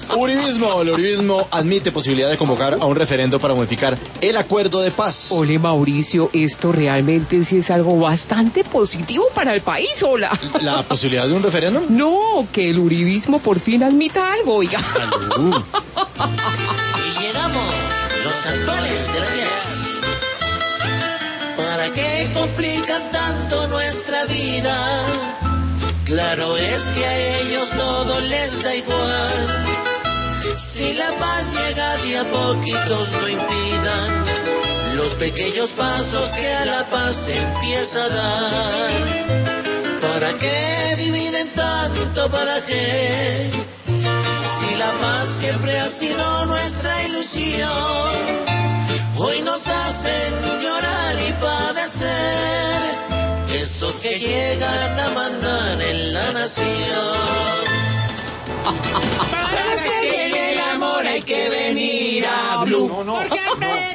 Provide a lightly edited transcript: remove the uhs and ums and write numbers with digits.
Uribismo. El uribismo admite posibilidad de convocar a un referendo para modificar el acuerdo de paz. Ole, Mauricio, esto realmente sí es algo bastante positivo para el país, hola. ¿La posibilidad de un referéndum? No, que el uribismo por fin admita algo, oiga. Salud. Y llegamos, los actuales de la 10. ¿Para qué complican tanto nuestra vida? Claro es que a ellos todo les da igual. Si la paz llega de a poquitos, no impidan los pequeños pasos que a la paz se empieza a dar. ¿Para qué dividen tanto? ¿Para qué? Si la paz siempre ha sido nuestra ilusión, hoy nos hacen llorar y padecer esos que llegan a mandar en la nación. Para hacer bien el amor hay que venir a Blue. Porque